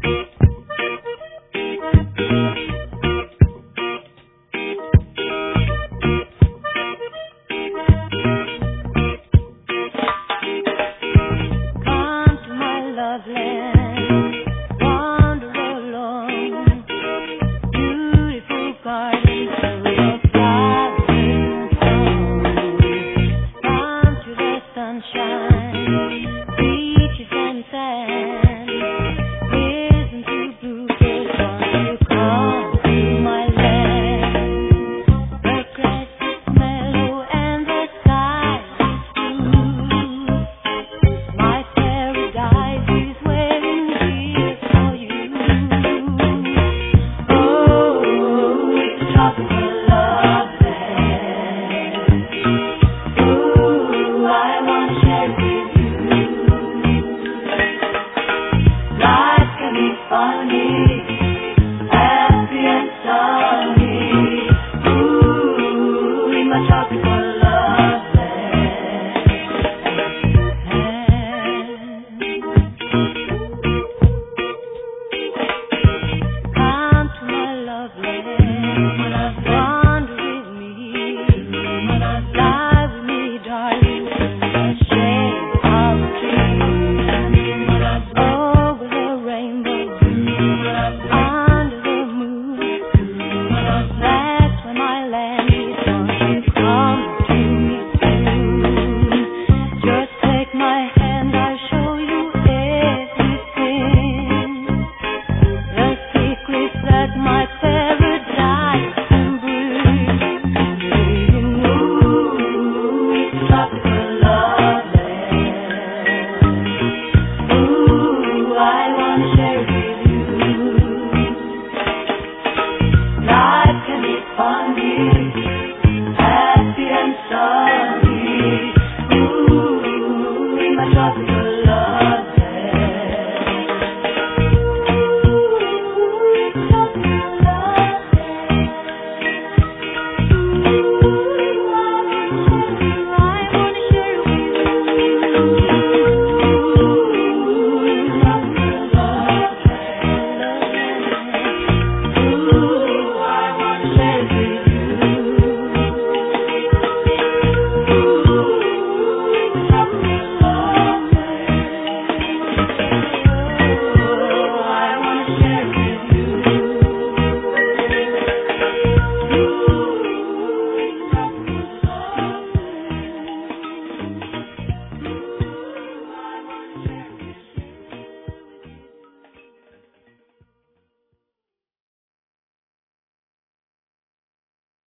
Come to my love land, wander alone, beautiful garden full of flowers and songs. Come to the sunshine, beaches and sand, listen to bluebirds when you come to my land. The grass is mellow and the sky is blue. My paradise is waiting here for you. Oh, it's a tropical love land. Ooh, I wanna share it with you. Life can be funny.